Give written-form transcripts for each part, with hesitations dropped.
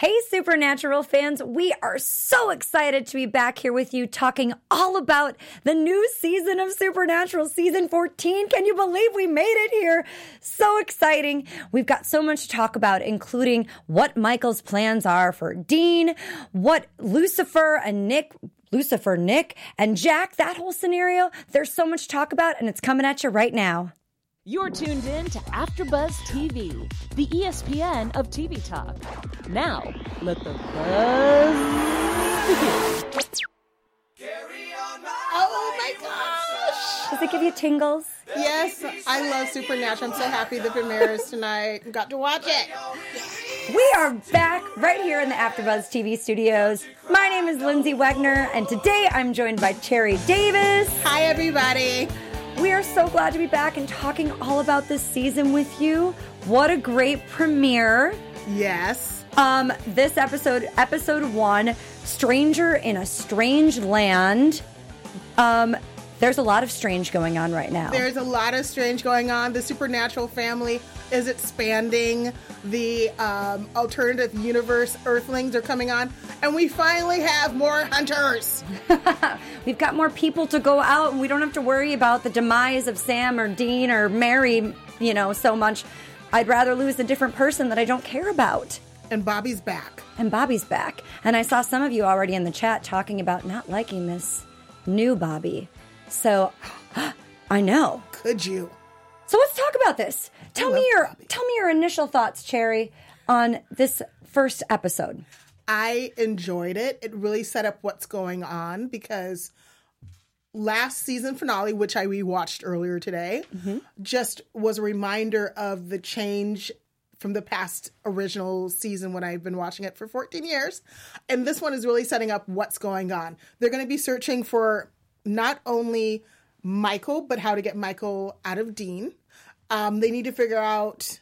Hey, Supernatural fans, we are so excited to be back here with you talking all about the new season of Supernatural, season 14. Can you believe we made it here? So exciting. We've got so much to talk about, including what Michael's plans are for Dean, what Lucifer, Nick, and Jack, that whole scenario. There's so much to talk about, and it's coming at you right now. You're tuned in to AfterBuzz TV, the ESPN of TV talk. Now, let the buzz begin. Oh my gosh! Does it give you tingles? Yes, I love Supernatural. I'm so happy the premiere is tonight. Got to watch it. We are back right here in the AfterBuzz TV studios. My name is Lindsay Wegner, and today I'm joined by Cherry Davis. Hi, everybody. We are so glad to be back and talking all about this season with you. What a great premiere. Yes. This episode 1, Stranger in a Strange Land. There's a lot of strange going on right now. There's a lot of strange going on. The Supernatural family is expanding. The alternative universe Earthlings are coming on. And we finally have more hunters. We've got more people to go out, and we don't have to worry about the demise of Sam or Dean or Mary, so much. I'd rather lose a different person that I don't care about. And Bobby's back. And I saw some of you already in the chat talking about not liking this new Bobby. So, I know. Could you? So let's talk about this. Tell me your initial thoughts, Cherry, on this first episode. I enjoyed it. It really set up what's going on because last season finale, which I rewatched earlier today, just was a reminder of the change from the past original season when I've been watching it for 14 years. And this one is really setting up what's going on. They're going to be searching for not only Michael, but how to get Michael out of Dean. They need to figure out...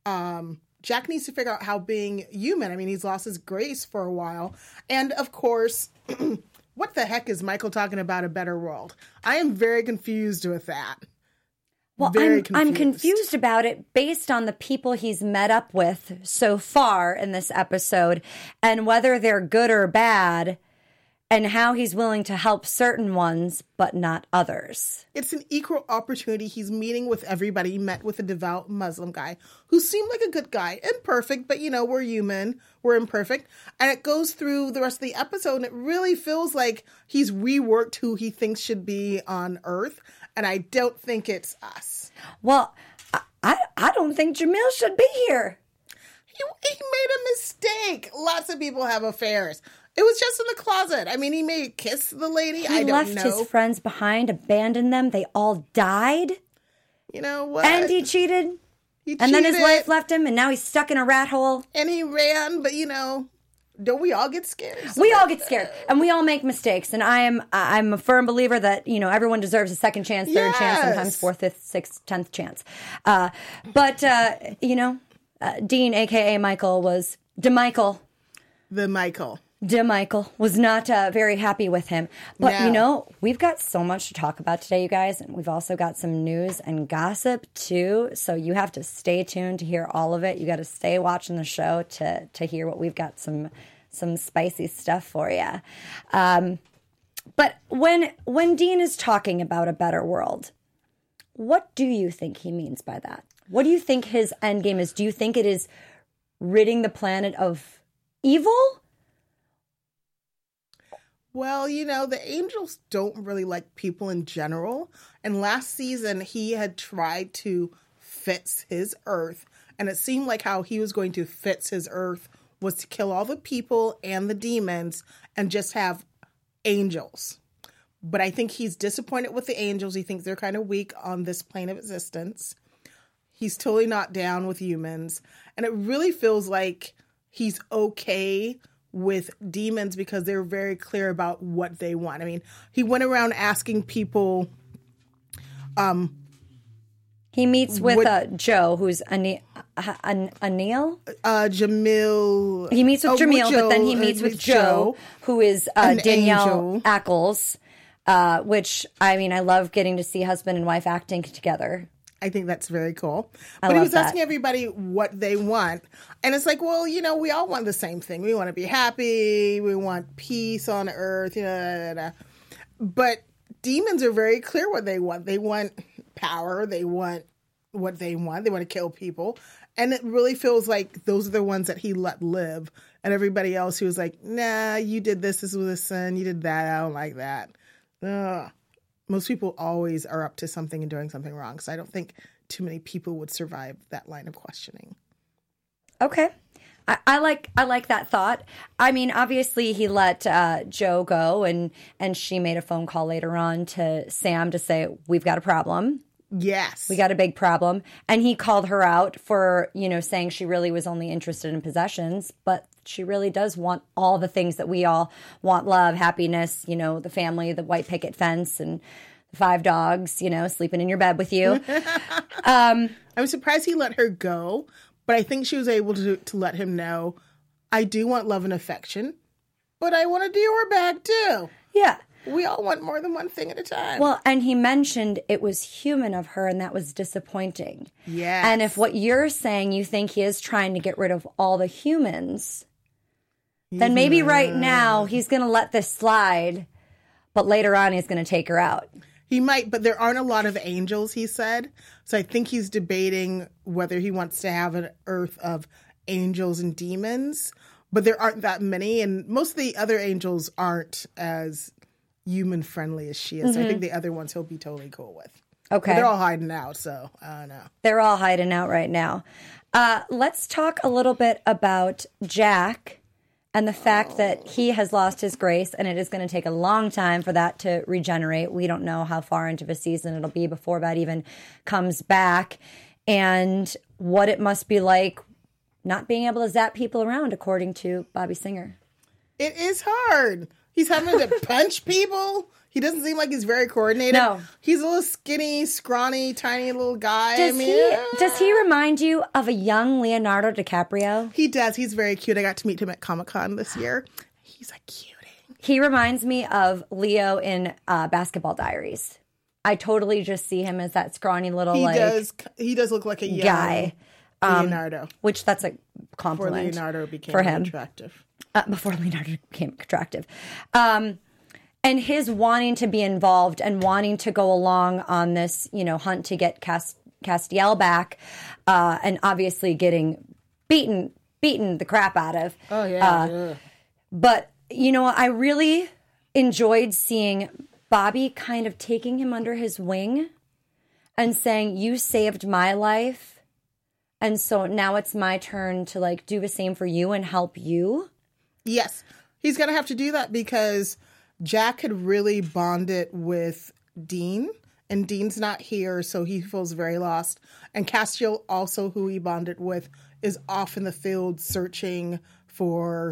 Jack needs to figure out how being human. I mean, he's lost his grace for a while. And, of course, what the heck is Michael talking about a better world? I am very confused with that. Well, I'm confused about it based on the people he's met up with so far in this episode and whether they're good or bad and how he's willing to help certain ones but not others. It's an equal opportunity. He's meeting with everybody. He met with a devout Muslim guy who seemed like a good guy. Imperfect, but, we're human. We're imperfect. And it goes through the rest of the episode, and it really feels like he's reworked who he thinks should be on Earth. And I don't think it's us. Well, I don't think Jamil should be here. He made a mistake. Lots of people have affairs. It was just in the closet. I mean, he may kiss the lady. I don't know. He left his friends behind, abandoned them. They all died. You know what? And he cheated. And then his wife left him, and now he's stuck in a rat hole. And he ran, but don't we all get scared? We all get scared, and we all make mistakes. And I'm a firm believer that everyone deserves a second chance, third chance, sometimes fourth, fifth, sixth, 10th chance. But Dean, aka Michael, was DeMichael. DeMichael was not very happy with him. But, we've got so much to talk about today, you guys. And we've also got some news and gossip, too. So you have to stay tuned to hear all of it. You got to stay watching the show to hear what we've got some spicy stuff for you. But when Dean is talking about a better world, what do you think he means by that? What do you think his end game is? Do you think it is ridding the planet of evil? Well, the angels don't really like people in general. And last season, he had tried to fix his Earth. And it seemed like how he was going to fix his Earth was to kill all the people and the demons and just have angels. But I think he's disappointed with the angels. He thinks they're kind of weak on this plane of existence. He's totally not down with humans. And it really feels like he's okay with demons because they're very clear about what they want. I mean, he went around asking people. He meets with Joe, who's Anil. Jamil. He meets with Jamil, but then he meets with Joe, who is Danielle Ackles, which, I mean, I love getting to see husband and wife acting together. I think that's very cool. I But he love was that. asking everybody what they want. And it's like, well, we all want the same thing. We want to be happy. We want peace on earth. But demons are very clear what they want. They want power. They want what they want. They want to kill people. And it really feels like those are the ones that he let live. And everybody else who was like, nah, you did this. This was a sin. You did that. I don't like that. Ugh. Most people always are up to something and doing something wrong. So I don't think too many people would survive that line of questioning. Okay. I like that thought. I mean, obviously he let Joe go and she made a phone call later on to Sam to say, we've got a problem. Yes. We got a big problem. And he called her out for, saying she really was only interested in possessions, but she really does want all the things that we all want: love, happiness, the family, the white picket fence, and 5 dogs, sleeping in your bed with you. I'm surprised he let her go, but I think she was able to let him know, I do want love and affection, but I want to do her back too. Yeah. We all want more than one thing at a time. Well, and he mentioned it was human of her, and that was disappointing. Yes. And if what you're saying, you think he is trying to get rid of all the humans, then maybe right now he's going to let this slide, but later on he's going to take her out. He might, but there aren't a lot of angels, he said. So I think he's debating whether he wants to have an earth of angels and demons, but there aren't that many. And most of the other angels aren't as human friendly as she is. So I think the other ones he'll be totally cool with. Okay. But they're all hiding out, so I don't know. They're all hiding out right now. Let's talk a little bit about Jack and the fact that he has lost his grace, and it is going to take a long time for that to regenerate. We don't know how far into the season it'll be before that even comes back, and what it must be like not being able to zap people around, according to Bobby Singer. It is hard. He's having to punch people. He doesn't seem like he's very coordinated. No. He's a little skinny, scrawny, tiny little guy. Does he remind you of a young Leonardo DiCaprio? He does. He's very cute. I got to meet him at Comic-Con this year. He's a cutie. He reminds me of Leo in Basketball Diaries. I totally just see him as that scrawny little He does look like a young guy. Leonardo. Which that's a Before compliment. Leonardo became for him. attractive. Before Leonardo became attractive. And his wanting to be involved and wanting to go along on this, hunt to get Castiel back, and obviously getting beaten the crap out of. Oh, yeah. But, I really enjoyed seeing Bobby kind of taking him under his wing and saying, you saved my life, and so now it's my turn to, do the same for you and help you. Yes. He's going to have to do that because Jack had really bonded with Dean, and Dean's not here, so he feels very lost. And Castiel, also who he bonded with, is off in the field searching for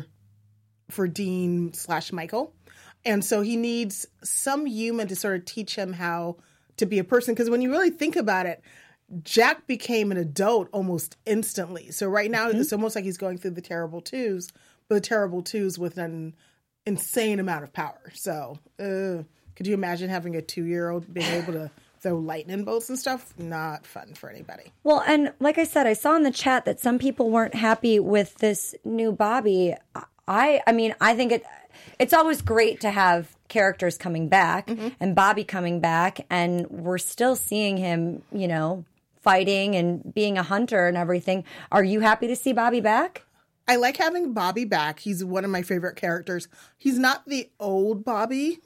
Dean/Michael. And so he needs some human to sort of teach him how to be a person. Because when you really think about it, Jack became an adult almost instantly. So right now, it's almost like he's going through the terrible twos, but the terrible twos with an insane amount of power. So could you imagine having a 2-year-old being able to throw lightning bolts and stuff? Not fun for anybody. Well, and like I said, I saw in the chat that some people weren't happy with this new Bobby. I think it's always great to have characters coming back and Bobby coming back, and we're still seeing him, fighting and being a hunter and everything. Are you happy to see Bobby back? I like having Bobby back. He's one of my favorite characters. He's not the old Bobby,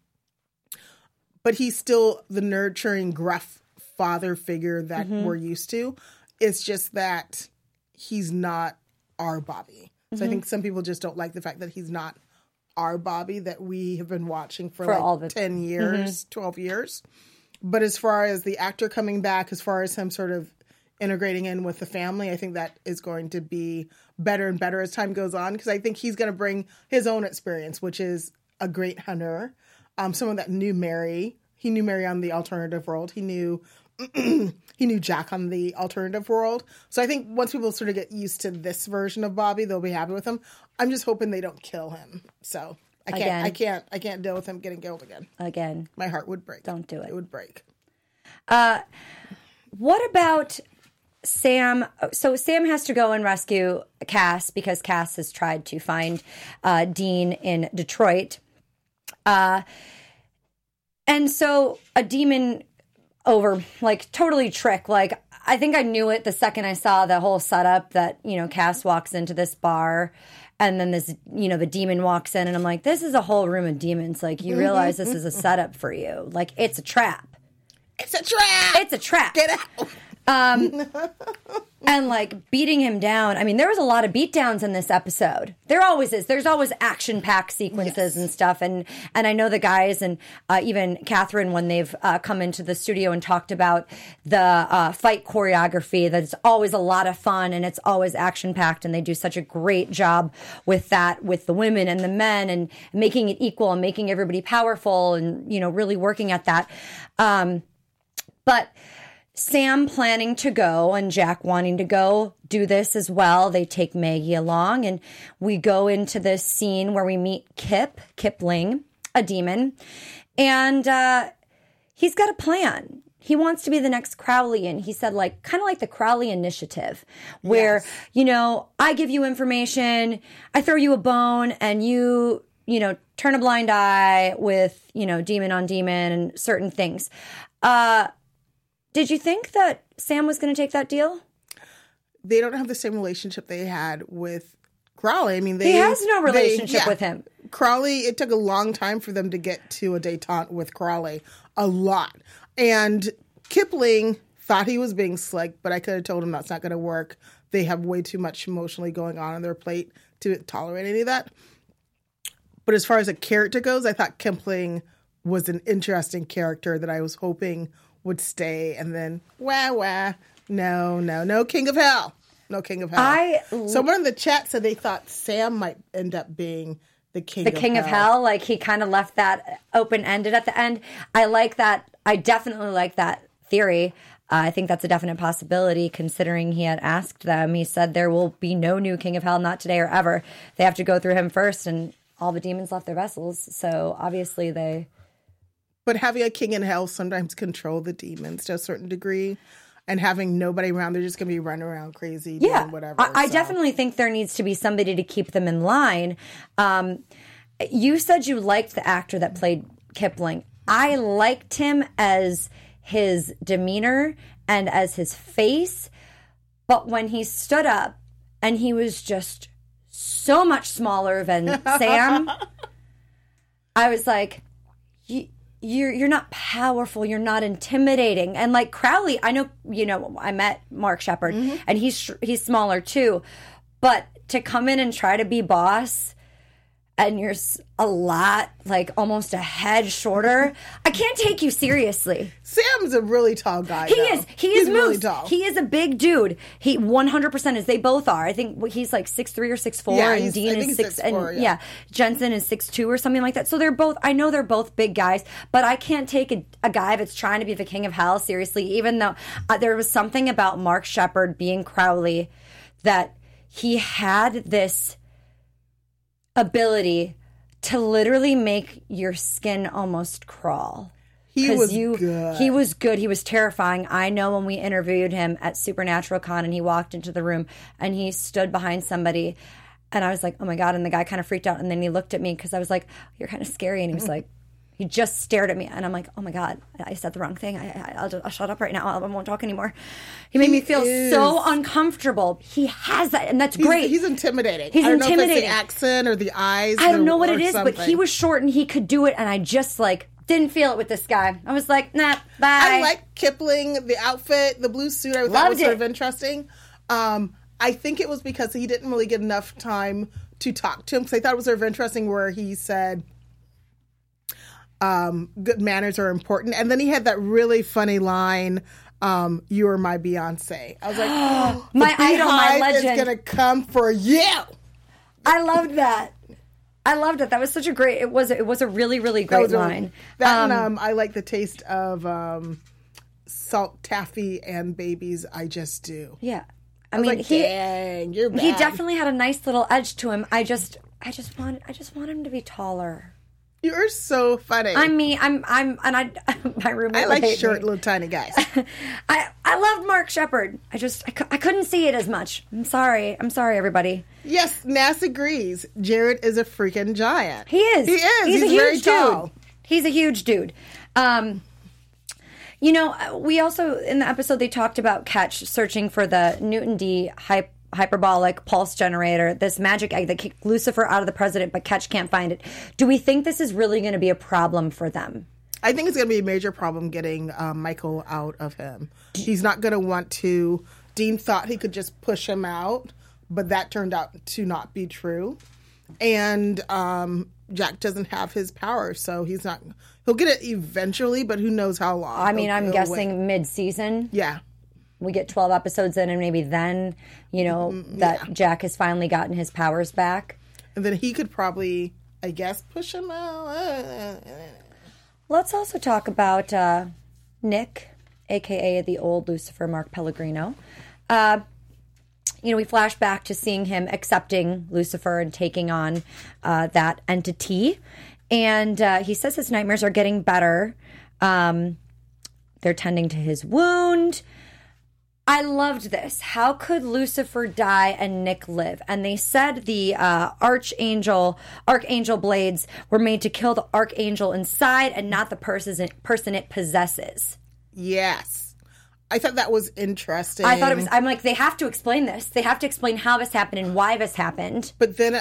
but he's still the nurturing, gruff father figure that we're used to. It's just that he's not our Bobby. So I think some people just don't like the fact that he's not our Bobby that we have been watching for all the 10 years, 12 years. But as far as the actor coming back, as far as him sort of integrating in with the family, I think that is going to be better and better as time goes on, because I think he's going to bring his own experience, which is a great hunter, someone that knew Mary. He knew Mary on the alternative world. He knew Jack on the alternative world. So I think once people sort of get used to this version of Bobby, they'll be happy with him. I'm just hoping they don't kill him. So I can't deal with him getting killed again. Again. My heart would break. Don't do it. It would break. What about Sam? So Sam has to go and rescue Cass because Cass has tried to find Dean in Detroit. And so a demon over, like, totally trick. Like, I think I knew it the second I saw the whole setup that, Cass walks into this bar and then this, the demon walks in and I'm like, this is a whole room of demons. Like, you realize this is a setup for you. Like, it's a trap. It's a trap. It's a trap. Get out. And like beating him down. I mean, there was a lot of beatdowns in this episode. There always is. There's always action-packed sequences and stuff. And I know the guys and even Catherine, when they've come into the studio and talked about the fight choreography, that it's always a lot of fun and it's always action-packed. And they do such a great job with that, with the women and the men, and making it equal and making everybody powerful and, really working at that. But Sam planning to go and Jack wanting to go do this as well. They take Maggie along and we go into this scene where we meet Kipling, a demon. And he's got a plan. He wants to be the next Crowley. And he said, like, kind of like the Crowley Initiative, where, I give you information, I throw you a bone, and you turn a blind eye with, demon on demon and certain things. Did you think that Sam was going to take that deal? They don't have the same relationship they had with Crowley. I mean, he has no relationship with him. Crowley, it took a long time for them to get to a détente with Crowley. A lot. And Kipling thought he was being slick, but I could have told him that's not going to work. They have way too much emotionally going on their plate to tolerate any of that. But as far as a character goes, I thought Kipling was an interesting character that I was hoping would stay, and then no King of Hell. No King of Hell. Someone in the chat said they thought Sam might end up being the King of Hell. Like, he kind of left that open-ended at the end. I like that. I definitely like that theory. I think that's a definite possibility, considering he had asked them. He said there will be no new King of Hell, not today or ever. They have to go through him first, and all the demons left their vessels. So obviously they... But having a king in hell sometimes control the demons to a certain degree, and having nobody around, they're just going to be running around crazy, doing whatever. I definitely think there needs to be somebody to keep them in line. You said you liked the actor that played Kipling. I liked him as his demeanor and as his face, but when he stood up and he was just so much smaller than Sam, I was like... You're not powerful. You're not intimidating. And like Crowley, I know, I met Mark Sheppard, and he's smaller too. But to come in and try to be boss, and you're a lot, like almost a head shorter, I can't take you seriously. Sam's a really tall guy. He is. He's really tall. He is a big dude. He 100% is. They both are. I think he's like 6'3" or 6'4", and Dean is 6'4", and Jensen is 6'2" or something like that. So they're both. I know they're both big guys, but I can't take a guy that's trying to be the King of Hell seriously. Even though there was something about Mark Sheppard being Crowley that he had this ability to literally make your skin almost crawl. He was good. He was good. He was terrifying. I know when we interviewed him at Supernatural Con and he walked into the room and he stood behind somebody and I was like, oh my God. And the guy kind of freaked out. And then he looked at me because I was like, you're kind of scary. And he was like, he just stared at me. And I'm like, oh my God, I said the wrong thing. I'll shut up right now. I won't talk anymore. He made me feel so uncomfortable. He has that. And that's great. He's intimidating. He's intimidating. Know if it's the accent or the eyes. I don't know what it is, something. but he was short and he could do it. And I just didn't feel it with this guy. I was like, nah, bye. I like Kipling, the outfit, the blue suit. I thought was sort of interesting. I think it was because he didn't really get enough time to talk to him. Because I thought it was sort of interesting where he said, good manners are important. And then he had that really funny line, you are my Beyonce. I was like, oh, my idol, my legend is going to come for you. I loved that. That was such a great, it was a really, really great line. I like the taste of salt taffy and babies. I just do. Yeah. I mean, dang, you're bad. He definitely had a nice little edge to him. I just want him to be taller. You are so funny. I'm me. I'm my roommate. I like would hate short, me. little, tiny guys. I loved Mark Shepard. I couldn't see it as much. I'm sorry, everybody. Yes, Nass agrees. Jared is a freaking giant. He is. He is. He's a very huge tall. dude. He's a huge dude. You know, we also, in the episode, they talked about Ketch searching for the Newton D hyperbolic pulse generator, this magic egg that kicked Lucifer out of the president, but Ketch can't find it. Do we think this is really going to be a problem for them? I think it's going to be a major problem getting Michael out of him. He's not going to want to. Dean thought he could just push him out, but that turned out to not be true. And Jack doesn't have his power, so he's not. He'll get it eventually, but who knows how long. I mean, I'm guessing mid-season. Yeah. We get 12 episodes in, and maybe then, you know, that Jack has finally gotten his powers back. And then he could probably, I guess, push him out. Let's also talk about Nick, a.k.a. the old Lucifer, Mark Pellegrino. You know, we flash back to seeing him accepting Lucifer and taking on that entity. And he says his nightmares are getting better. They're tending to his wound. I loved this. How could Lucifer die and Nick live? And they said the archangel blades were made to kill the archangel inside and not the person it possesses. Yes. I thought that was interesting. I thought it was, I'm like, they have to explain this. They have to explain how this happened and why this happened. But then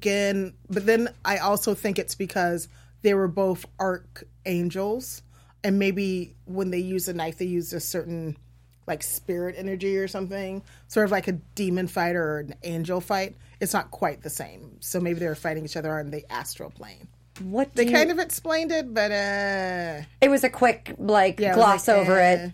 I also think it's because they were both archangels, and maybe when they use a knife, they use a certain like spirit energy or something, sort of like a demon fight or an angel fight. It's not quite the same. So maybe they were fighting each other on the astral plane. They kind of explained it, but it was a quick gloss over it.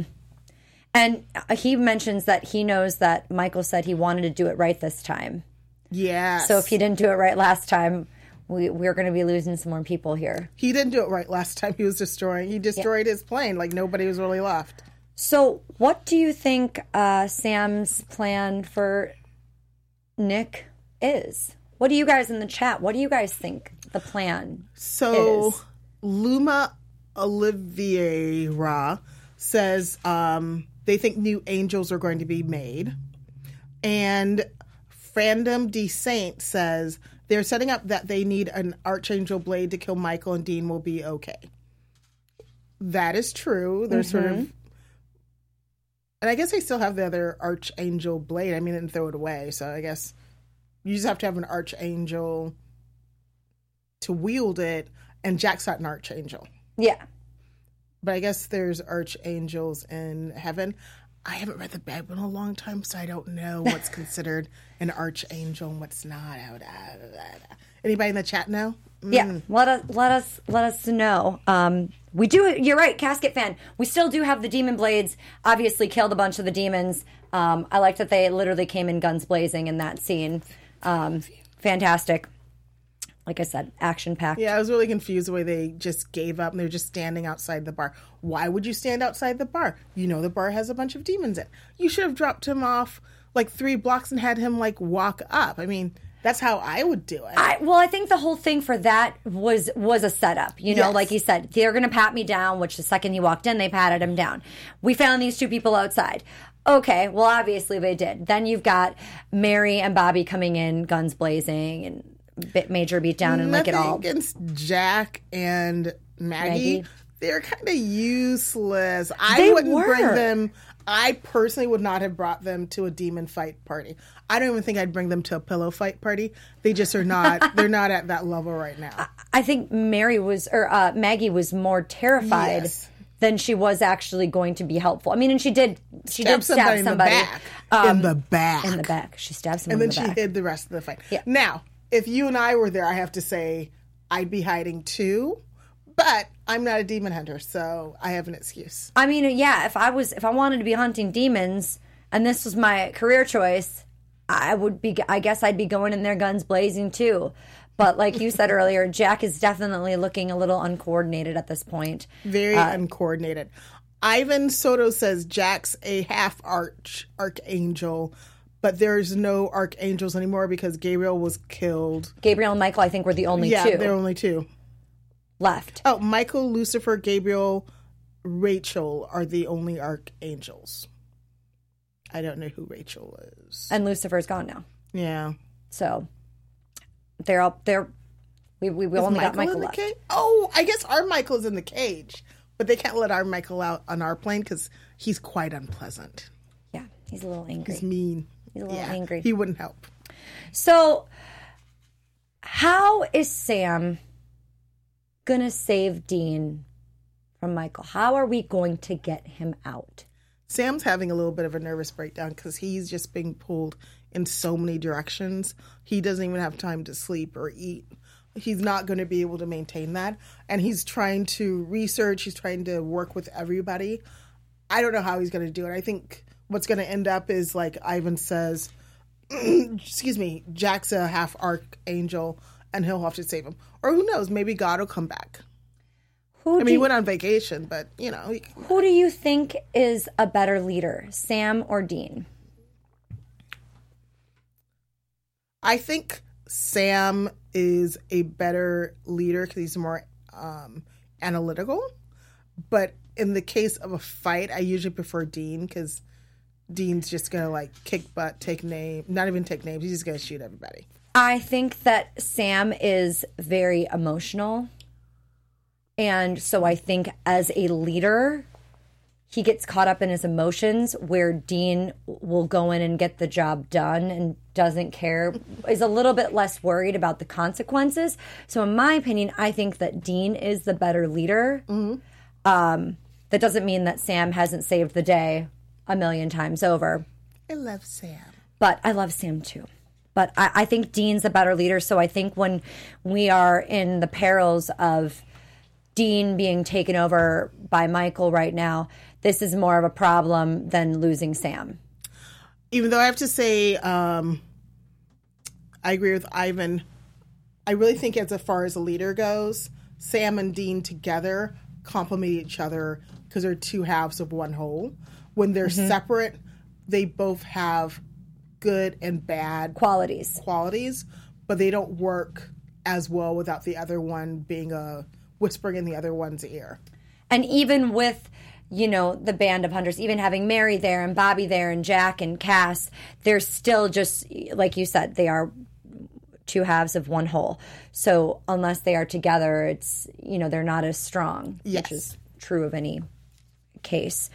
And he mentions that he knows that Michael said he wanted to do it right this time. Yeah. So if he didn't do it right last time, we're going to be losing some more people here. He didn't do it right last time. He destroyed his plane. Like nobody was really left. So what do you think Sam's plan for Nick is? What do you guys in the chat, what do you guys think the plan is? Luma Oliveira says they think new angels are going to be made. And Fandom D. Saint says they're setting up that they need an archangel blade to kill Michael and Dean will be okay. That is true. They're sort of... And I guess they still have the other archangel blade. I mean, they didn't throw it away. So I guess you just have to have an archangel to wield it. And Jack's not an archangel. Yeah. But I guess there's archangels in heaven. I haven't read the Bible in a long time, so I don't know what's considered an archangel and what's not. Anybody in the chat know? Yeah, let us know. We do. You're right, Casket Fan. We still do have the demon blades. Obviously, killed a bunch of the demons. I like that they literally came in guns blazing in that scene. Fantastic. Like I said, action-packed. Yeah, I was really confused the way they just gave up and they were just standing outside the bar. Why would you stand outside the bar? You know the bar has a bunch of demons in it. You should have dropped him off like 3 blocks and had him like walk up. I mean, that's how I would do it. I think the whole thing for that was a setup. You know, Yes. like he said, they're going to pat me down, which the second he walked in, they patted him down. We found these 2 people outside. Okay, well, obviously they did. Then you've got Mary and Bobby coming in, guns blazing, and major beatdown and like it all. Against Jack and Maggie. They're kind of useless. I personally would not have brought them to a demon fight party. I don't even think I'd bring them to a pillow fight party. They just are not. They're not at that level right now. I think Maggie was more terrified. Yes. Than she was actually going to be helpful. I mean, and she did stab somebody. In the back. In the back. She stabbed someone and then in the back. she hid the rest of the fight. Yeah. Now, if you and I were there, I have to say I'd be hiding too. But I'm not a demon hunter, so I have an excuse. I mean, yeah, if I wanted to be hunting demons and this was my career choice, I guess I'd be going in there guns blazing too. But like you said earlier, Jack is definitely looking a little uncoordinated at this point. Very uncoordinated. Ivan Soto says Jack's a half archangel, but there's no archangels anymore because Gabriel was killed. Gabriel and Michael, I think, were the only 2. Yeah, they're only 2. left. Oh, Michael, Lucifer, Gabriel, Rachel are the only archangels. I don't know who Rachel is. And Lucifer's gone now. Yeah. So they're all there. We only got Michael left. Oh, I guess our Michael is in the cage, but they can't let our Michael out on our plane because he's quite unpleasant. Yeah, he's a little angry. He's mean. He's a little angry. He wouldn't help. So, how is Sam gonna save Dean from Michael? How are we going to get him out? Sam's having a little bit of a nervous breakdown because he's just being pulled in so many directions. He doesn't even have time to sleep or eat. He's not going to be able to maintain that. And he's trying to research. He's trying to work with everybody. I don't know how he's going to do it. I think what's going to end up is, like Ivan says, excuse me, Jack's a half archangel and he'll have to save him. Or who knows, maybe God will come back. He went on vacation, but, you know. Who do you think is a better leader, Sam or Dean? I think Sam is a better leader because he's more analytical. But in the case of a fight, I usually prefer Dean because Dean's just going to, like, kick butt, take names, not even take names. He's just going to shoot everybody. I think that Sam is very emotional. And so I think as a leader, he gets caught up in his emotions where Dean will go in and get the job done and doesn't care, is a little bit less worried about the consequences. So in my opinion, I think that Dean is the better leader. Mm-hmm. That doesn't mean that Sam hasn't saved the day a million times over. I love Sam. But I love Sam too. But I think Dean's the better leader. So I think when we are in the perils of Dean being taken over by Michael right now, this is more of a problem than losing Sam. Even though I have to say, I agree with Ivan. I really think as far as a leader goes, Sam and Dean together complement each other because they're two halves of one whole. When they're separate, they both have good and bad qualities, but they don't work as well without the other one being whispering in the other one's ear. And even with, you know, the band of hunters, even having Mary there and Bobby there and Jack and Cass, they're still just, like you said, they are two halves of one whole. So unless they are together, it's, you know, they're not as strong, which is true of any case.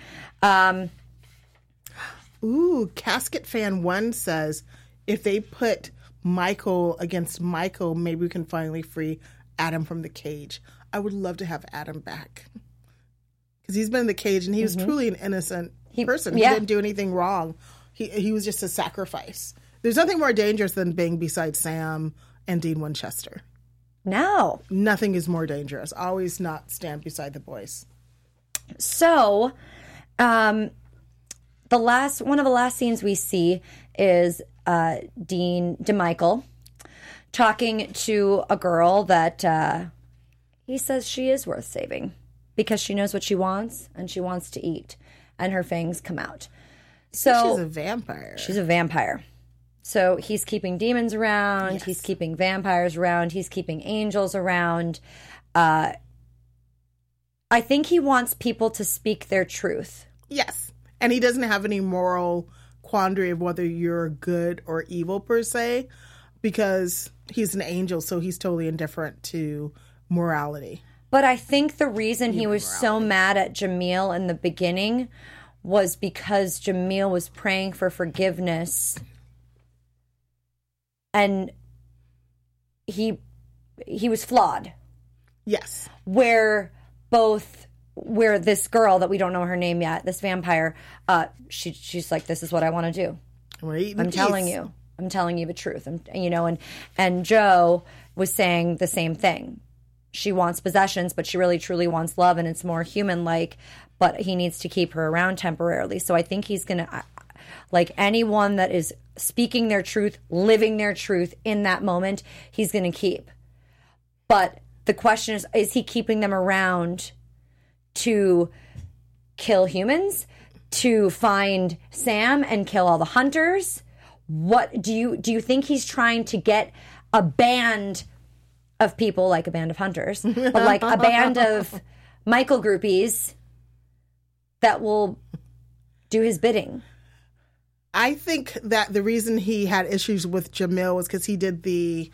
Casket Fan 1 says, if they put Michael against Michael, maybe we can finally free Adam from the cage. I would love to have Adam back because he's been in the cage and he was truly an innocent person. He didn't do anything wrong. He was just a sacrifice. There's nothing more dangerous than being beside Sam and Dean Winchester. No. Nothing is more dangerous. Always not stand beside the boys. So, one of the last scenes we see is DeMichael talking to a girl that he says she is worth saving because she knows what she wants and she wants to eat and her fangs come out. So she's a vampire. She's a vampire. So he's keeping demons around. Yes. He's keeping vampires around. He's keeping angels around. I think he wants people to speak their truth. Yes. And he doesn't have any moral quandary of whether you're good or evil per se, because he's an angel, so he's totally indifferent to morality. But I think the reason he was so mad at Jamil in the beginning was because Jamil was praying for forgiveness, and he was flawed. Yes. Where this girl that we don't know her name yet, this vampire, she's like, this is what I want to do. I'm telling you the truth. And Joe was saying the same thing. She wants possessions, but she really truly wants love, and it's more human-like, but he needs to keep her around temporarily. So I think he's going to, like anyone that is speaking their truth, living their truth in that moment, he's going to keep. But the question is he keeping them around to kill humans, to find Sam and kill all the hunters? What do you think he's trying to get a band of people, like a band of hunters, but like a band of Michael groupies that will do his bidding. I think that the reason he had issues with Jamil was because he did the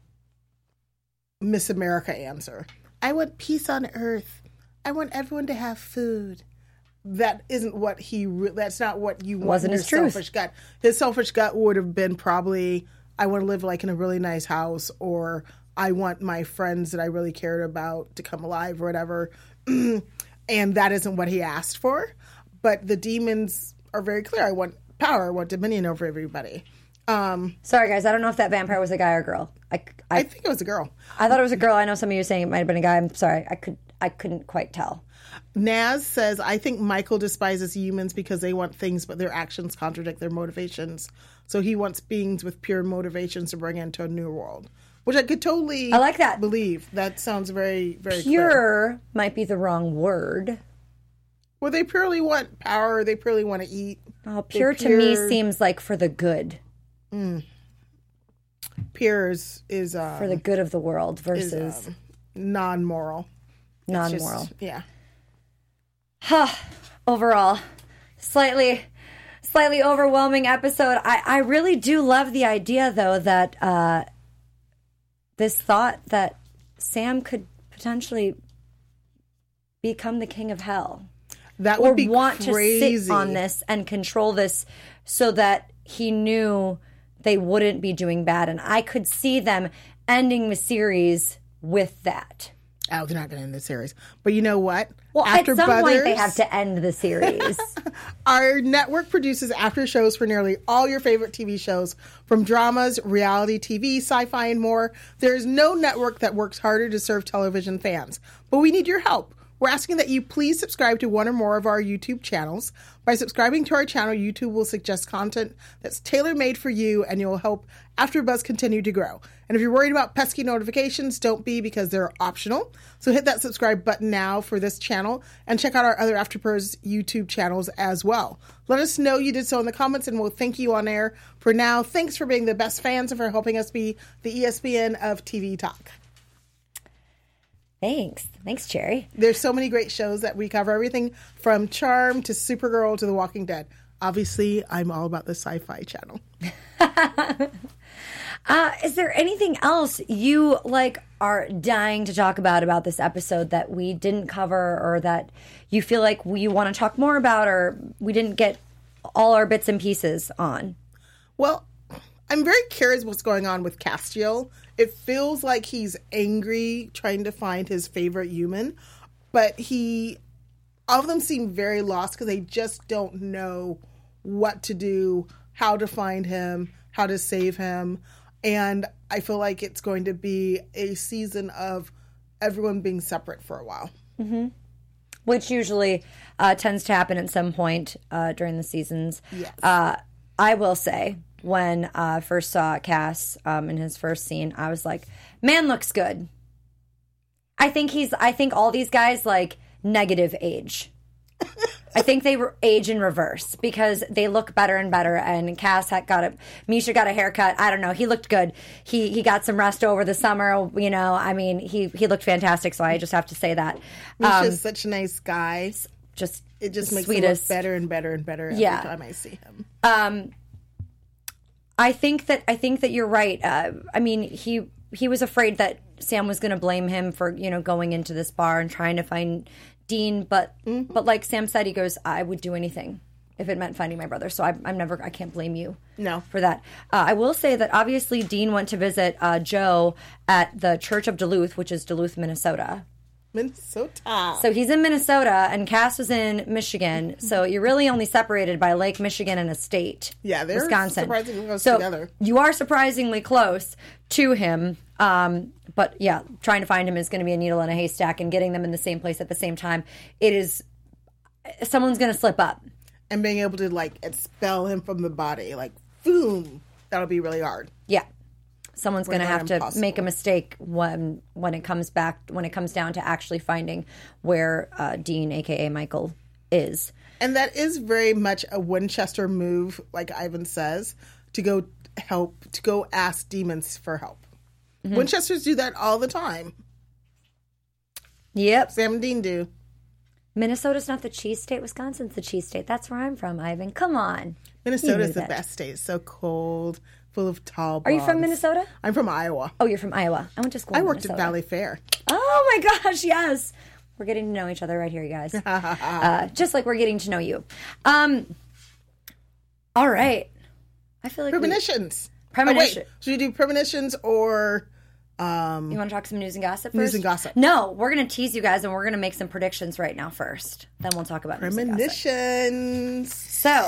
Miss America answer. I want peace on earth. I want everyone to have food. That isn't what that's not what you want. Wasn't his truth. Selfish gut. His selfish gut would have been probably, I want to live like in a really nice house, or I want my friends that I really cared about to come alive or whatever. And that isn't what he asked for. But the demons are very clear. I want power. I want dominion over everybody. Sorry, guys. I don't know if that vampire was a guy or a girl. I think it was a girl. I thought it was a girl. I know some of you are saying it might have been a guy. I'm sorry. I couldn't quite tell. Naz says, I think Michael despises humans because they want things, but their actions contradict their motivations. So he wants beings with pure motivations to bring into a new world. Which I could totally I like that. believe. That sounds very, very Pure clear. might be the wrong word. Well, they purely want power. They purely want to eat. Oh, pure to me seems like for the good. Pure is For the good of the world versus non-moral. non-moral. Yeah. Overall, slightly overwhelming episode. I really do love the idea, though, that this thought that Sam could potentially become the king of hell. That would be want crazy. to sit on this and control this so that he knew they wouldn't be doing bad. And I could see them ending the series with that. Oh, they're not going to end the series. But you know what? Well, at some point, they have to end the series. Our network produces after shows for nearly all your favorite TV shows, from dramas, reality TV, sci-fi, and more. There is no network that works harder to serve television fans. But we need your help. We're asking that you please subscribe to one or more of our YouTube channels. By subscribing to our channel, YouTube will suggest content that's tailor-made for you, and you'll help AfterBuzz continue to grow. And if you're worried about pesky notifications, don't be, because they're optional. So hit that subscribe button now for this channel, and check out our other AfterBuzz YouTube channels as well. Let us know you did so in the comments, and we'll thank you on air. For now, thanks for being the best fans and for helping us be the ESPN of TV Talk. Thanks, Cherry. There's so many great shows that we cover, everything from Charmed to Supergirl to The Walking Dead. Obviously, I'm all about the Sci-Fi Channel. Is there anything else you are dying to talk about this episode that we didn't cover, or that you feel like we want to talk more about, or we didn't get all our bits and pieces on? Well, I'm very curious what's going on with Castiel. It feels like he's angry, trying to find his favorite human, but all of them seem very lost because they just don't know what to do, how to find him, how to save him. And I feel like it's going to be a season of everyone being separate for a while. Mm-hmm. Which usually tends to happen at some point during the seasons. Yes. I will say, when I first saw Cass in his first scene, I was like, man looks good. I think all these guys negative age. I think they age in reverse because they look better and better. And Cass Misha got a haircut. I don't know. He looked good. He got some rest over the summer. He looked fantastic. So I just have to say that. Misha's such a nice guy. It just makes him look better and better and better every time I see him. I think that you're right. He was afraid that Sam was going to blame him for going into this bar and trying to find Dean, but like Sam said, he goes, I would do anything if it meant finding my brother. So I can't blame you for that. I will say that obviously Dean went to visit Joe at the Church of Duluth, which is Duluth, Minnesota. So he's in Minnesota, and Cass was in Michigan. So you're really only separated by Lake Michigan and a state. Yeah, they're Wisconsin. surprisingly close together. You are surprisingly close to him. But yeah, trying to find him is going to be a needle in a haystack, and getting them in the same place at the same time. Someone's going to slip up. And being able to expel him from the body, boom, that'll be really hard. Yeah. Someone's going to have to make a mistake when it comes down to actually finding where Dean, aka Michael, is. And that is very much a Winchester move, like Ivan says, to go ask demons for help. Winchesters do that all the time. Yep. Sam and Dean do. Minnesota's not the cheese state. Wisconsin's the cheese state. That's where I'm from, Ivan. Come on. Minnesota's the best state. It's so cold, full of tall Are you from Minnesota? I'm from Iowa. Oh, you're from Iowa. I went to school in worked Minnesota. at Valley Fair. Oh my gosh, yes. We're getting to know each other right here, you guys. Just like we're getting to know you. All right. I feel like Premonitions. Premonition. Oh, wait. Should we do premonitions or... You want to talk some news and gossip first? News and gossip. No, we're going to tease you guys and we're going to make some predictions right now first. Then we'll talk about news and gossip. Premonitions. So.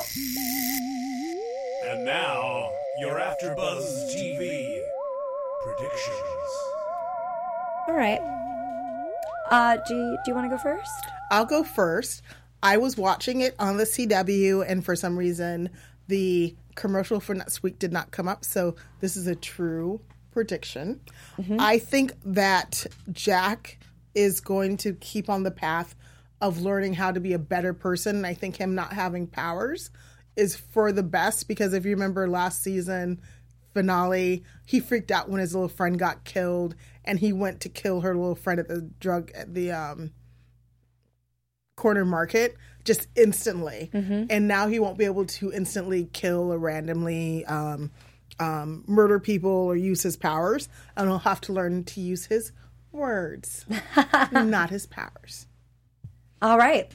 And now, your AfterBuzz TV predictions. All right. Do you want to go first? I'll go first. I was watching it on the CW, and for some reason, the commercial for next week did not come up, so this is a true prediction. I think that Jack is going to keep on the path of learning how to be a better person, and I think him not having powers is for the best, because if you remember last season finale, he freaked out when his little friend got killed, and he went to kill her little friend at the corner market just instantly. And now he won't be able to instantly kill or randomly murder people or use his powers, and he'll have to learn to use his words, not his powers. All right.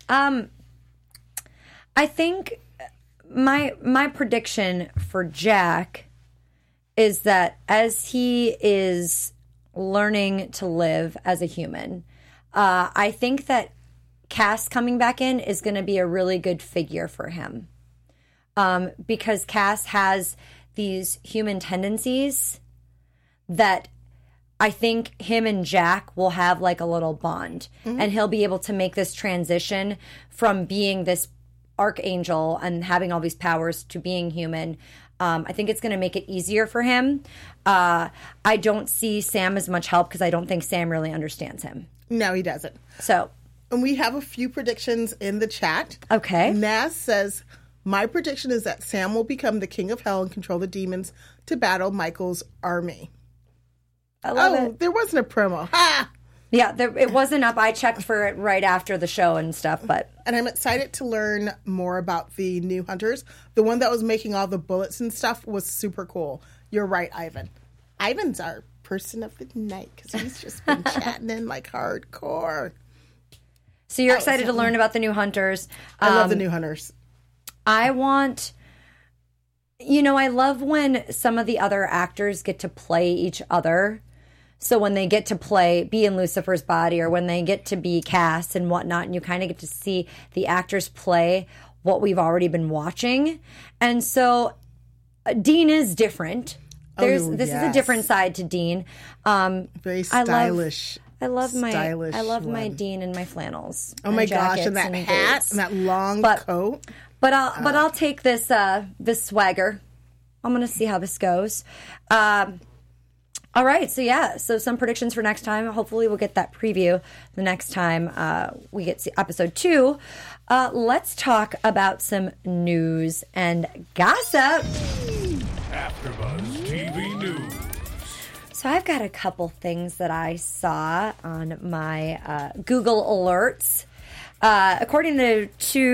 I think my prediction for Jack is that as he is learning to live as a human, I think that Cass coming back in is going to be a really good figure for him, because Cass has these human tendencies that I think him and Jack will have like a little bond, and he'll be able to make this transition from being this archangel and having all these powers to being human. I think it's going to make it easier for him. I don't see Sam as much help because I don't think Sam really understands him. No, he doesn't. So, and we have a few predictions in the chat. Okay. Naz says, my prediction is that Sam will become the king of hell and control the demons to battle Michael's army. I love it. There wasn't a promo. Ha! Yeah, it wasn't up. I checked for it right after the show and stuff, but... And I'm excited to learn more about the new hunters. The one that was making all the bullets and stuff was super cool. You're right, Ivan. Ivan's our person of the night because he's just been chatting in like hardcore. So you're excited to learn about the new hunters. I love the new hunters. I love when some of the other actors get to play each other. So when they get to be in Lucifer's body, or when they get to be Cass and whatnot, and you kind of get to see the actors play what we've already been watching. And so Dean is different. This is a different side to Dean. Very stylish. I love my Dean and my flannels. Oh my gosh, and that hat boots. And that long coat. But I'll take this swagger. I'm gonna see how this goes. All right, so some predictions for next time. Hopefully we'll get that preview the next time we get to episode 2. Let's talk about some news and gossip. AfterBuzz TV News. So I've got a couple things that I saw on my Google alerts. According to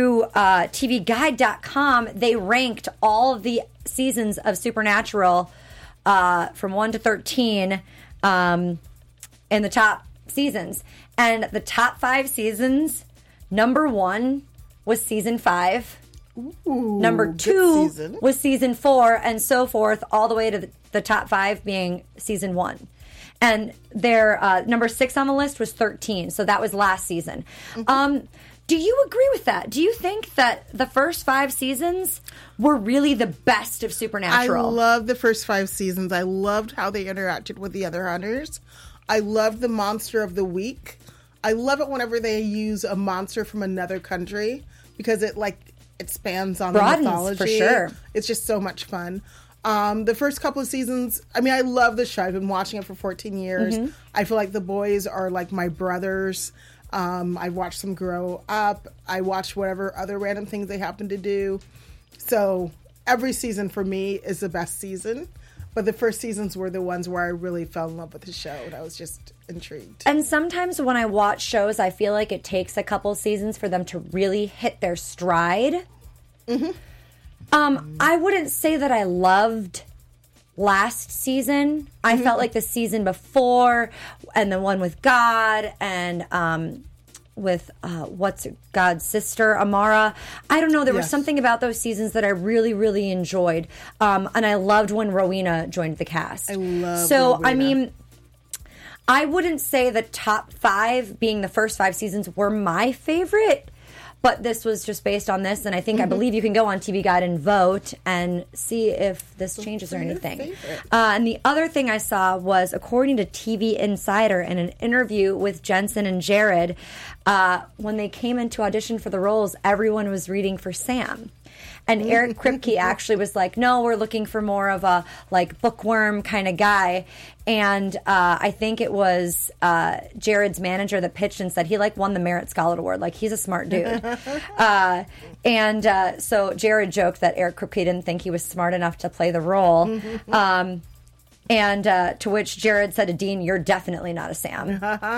TVGuide.com, they ranked all of the seasons of Supernatural from 1 to 13 in the top seasons. And the top 5 seasons, number 1 was season 5. Ooh, number 2 was season 4, and so forth, all the way to the top 5 being season 1. And their number 6 on the list was 13, so that was last season. Do you agree with that? Do you think that the first 5 seasons were really the best of Supernatural? I love the first 5 seasons. I loved how they interacted with the other hunters. I loved the monster of the week. I love it whenever they use a monster from another country because it expands on broadens, the mythology. For sure. It's just so much fun. The first couple of seasons, I love the show. I've been watching it for 14 years. I feel like the boys are like my brothers. I watched them grow up. I watched whatever other random things they happen to do. So every season for me is the best season. But the first seasons were the ones where I really fell in love with the show, and I was just intrigued. And sometimes when I watch shows, I feel like it takes a couple seasons for them to really hit their stride. I wouldn't say that I loved last season. I felt like the season before, and the one with God, and with what's God's sister, Amara. I don't know. There was something about those seasons that I really, really enjoyed. And I loved when Rowena joined the cast. I love Rowena. I mean, I wouldn't say the top 5, being the first 5 seasons, were my favorite. But this was just based on this, and I believe you can go on TV Guide and vote and see if this changes or anything. And the other thing I saw was, according to TV Insider, in an interview with Jensen and Jared, when they came in to audition for the roles, everyone was reading for Sam. And Eric Kripke actually was like, no, we're looking for more of a like bookworm kind of guy. And I think it was Jared's manager that pitched and said he like won the Merit Scholar Award. Like, he's a smart dude. So Jared joked that Eric Kripke didn't think he was smart enough to play the role. And to which Jared said to Dean, "You're definitely not a Sam."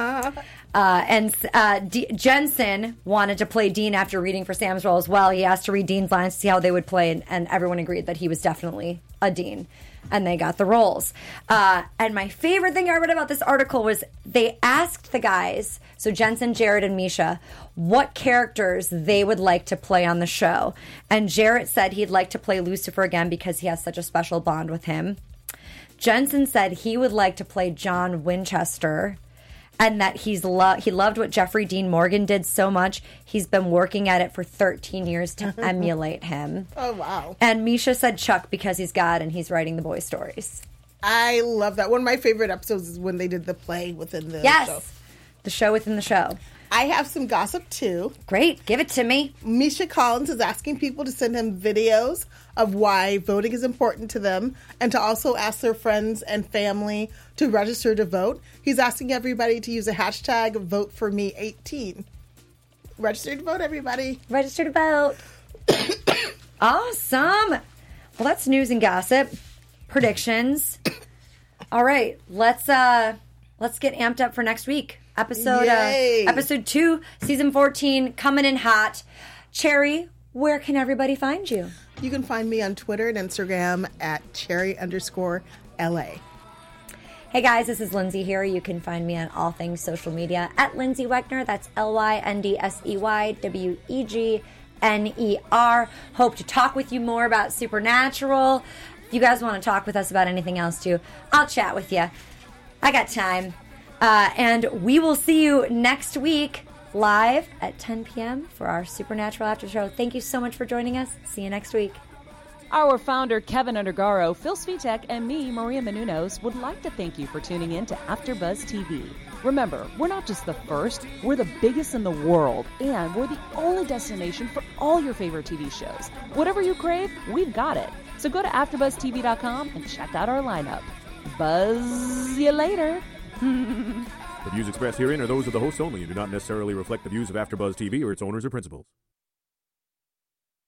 Jensen wanted to play Dean after reading for Sam's role as well. He asked to read Dean's lines to see how they would play, and everyone agreed that he was definitely a Dean. And they got the roles. And my favorite thing I read about this article was they asked the guys, so Jensen, Jared, and Misha, what characters they would like to play on the show. And Jared said he'd like to play Lucifer again because he has such a special bond with him. Jensen said he would like to play John Winchester, and that he loved what Jeffrey Dean Morgan did so much, he's been working at it for 13 years to emulate him. Oh, wow. And Misha said Chuck because he's God and he's writing the boy stories. I love that. One of my favorite episodes is when they did the play within the show. The show within the show. I have some gossip, too. Great. Give it to me. Misha Collins is asking people to send him videos of why voting is important to them, and to also ask their friends and family to register to vote. He's asking everybody to use a hashtag #VoteForMe18. Register to vote, everybody. Register to vote. Awesome. Well, that's news and gossip. Predictions. All right, let's get amped up for next week. Episode 2, season 14, coming in hot. Cherry, where can everybody find you? You can find me on Twitter and Instagram at cherry_LA. Hey guys, this is Lindsay here. You can find me on all things social media at Lindsay Wegner. That's LYNDSEYWEGNER. Hope to talk with you more about Supernatural. If you guys want to talk with us about anything else too, I'll chat with you. I got time. And we will see you next week live at 10 p.m. for our Supernatural After Show. Thank you so much for joining us. See you next week. Our founder, Kevin Undergaro, Phil Svitek, and me, Maria Menounos, would like to thank you for tuning in to AfterBuzz TV. Remember, we're not just the first, we're the biggest in the world, and we're the only destination for all your favorite TV shows. Whatever you crave, we've got it. So go to AfterBuzzTV.com and check out our lineup. Buzz you later. The views expressed herein are those of the hosts only and do not necessarily reflect the views of AfterBuzz TV or its owners or principals.